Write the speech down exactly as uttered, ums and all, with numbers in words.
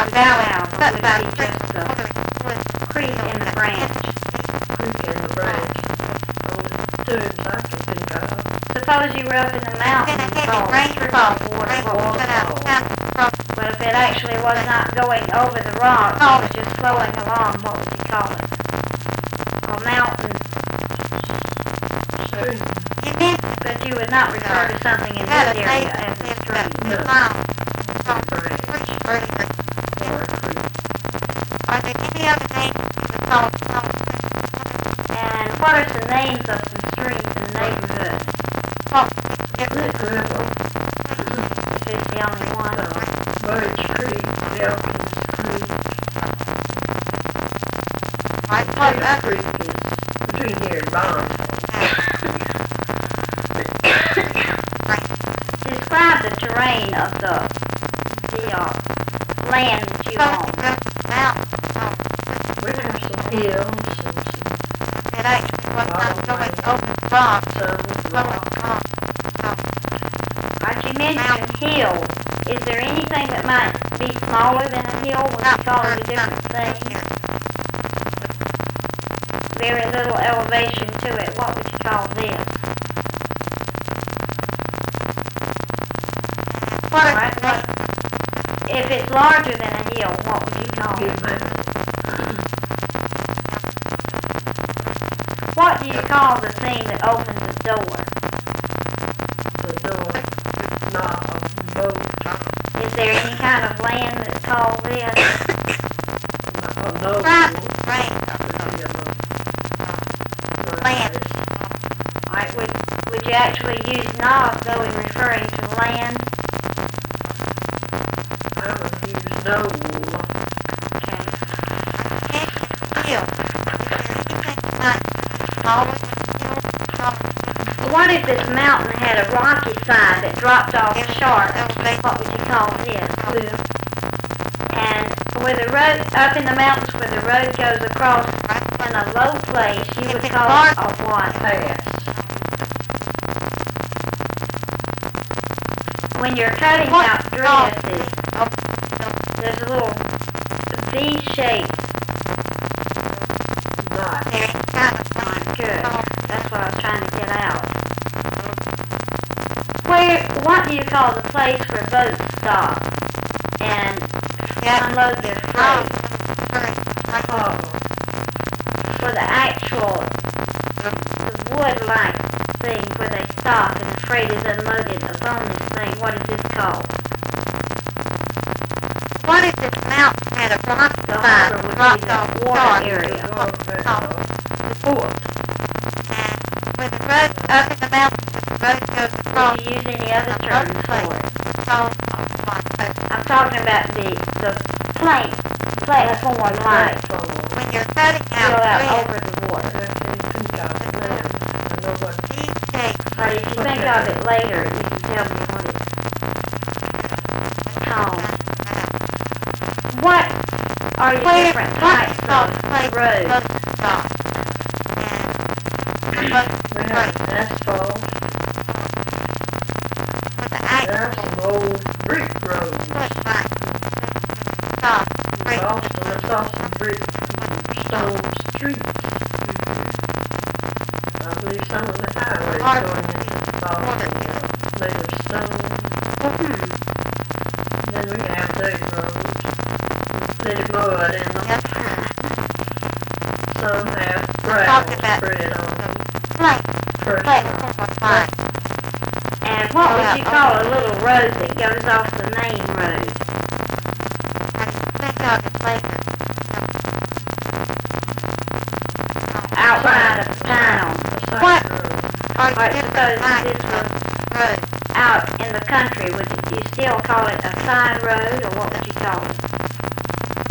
bow out would be just the creek in the branch. Creek in the branch. Only terms I can think of. Suppose you were up in the mountains and saw a trickle of water rolling. But if it actually was not going over the rocks, it was just flowing along, what would you call it? A mountain. Stream. But you would not refer to something in this area as a stream. No. A branch. Or a creek. Are there any other names you would call some? And what are some names of some streams in the neighborhood? Lick River. If it's the only one. Uh, Birch Creek. Elkins Creek. What What other? Creek is between here and Bonneville. Describe the terrain of the, the uh, land that you own. We have some hills and some It actually was not going over the rock. some rock. Alright, you mentioned hills. Is there anything that might be smaller than a hill? Would you call it a different thing? Very little elevation to it. What would you call this? Alright, what, if it's larger than a hill, what would you call Good it? man. What do you call the thing that opens the door? The door. Knob. Boat. Is there any kind of land that's called this? A nose. Right, right. Land. Alright, would, would you actually use knob though in referring to land? I would use no. Okay. What if this mountain had a rocky side that dropped off sharp? What would you call this? And where the road, up in the mountains where the road goes across in a low place, you would call it a what? Pass. When you're cutting out dresses, there's a little V-shaped. Not. Good. That's what I was trying to get out. Where, what do you call the place where boats stop and unload their freight? Oh. For the actual, the wood-like thing where they stop and the freight is unloaded upon this thing, what is this called? What if this mountain had a rock The side harbor would be dropped the off water sharp? area. Oh, that's all. The fort. And when the road up in the mountains, the road goes across Would you use any other terms for it? called I'm talking about the, the plane, platform light. when you're cutting Go out out thread, over the water. I can't think of it now. I know what. these shapes But if you think of it later, you can tell me what it's called. What are the Where different types of roads? both stop. And the both We break. have asphalt. For the There are actual some old brick roads. foot back. Stop. Break. Also, I saw some brick stone streets. I believe some of the highways Hard. going into Boston are made of stone. Hmm. Then we have dirt roads. Plenty mud in them. Yep. Some have Talk gravel about spread on them. Plate. First Platform line. And what would you call a little road that goes off the main road? Think of it later. Outside of town. What? road. Are Alright, different suppose types this of was roads? out in the country. Would you still call it a side road, or what would you call it?